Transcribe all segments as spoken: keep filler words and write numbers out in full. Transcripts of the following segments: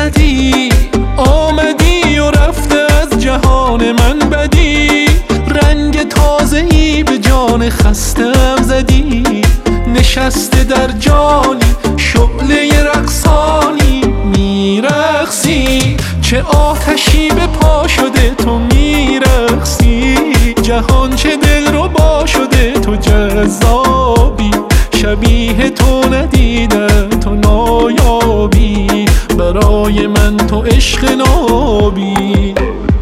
زدی، آمدی و رفته از جهان من بدی. رنگ تازه‌ای به جان خستم زدی، نشسته در جانی شعله رقصانی میرقصی. چه آتشی به پا شده تو میرقصی، جهان چه دلربا شده تو جذابی. شبیه تو ندیدم تو نایابی، برای من تو عشق نابی.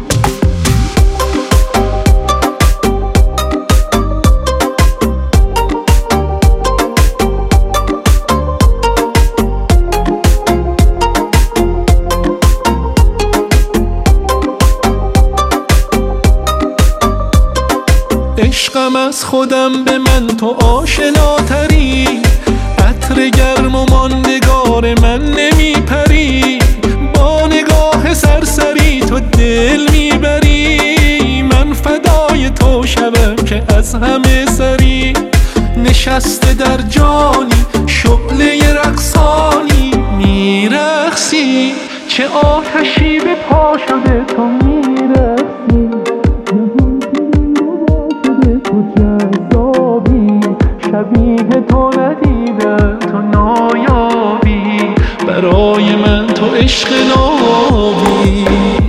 عشقم از خودم به من تو آشناتری، عطر گرم و ماندگار من نمیپری. با نگاه سرسری تو دل میبری، من فدای تو شوم که از همه سری. نشسته در جانی شعله رقصانی میرقصی، چه آتشی به پا شده تو میرقصی. شبیه تو ندیدم تو نایابی، برای من تو عشق نابی.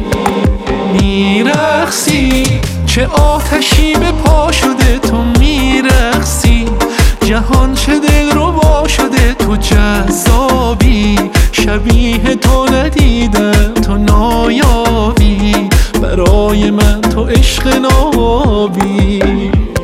میرقصی، چه آتشی به پا شده تو میرقصی. جهان چه دلربا شده تو جذابی. شبیه تو ندیدم تو نایابی، برای من تو عشق نابی.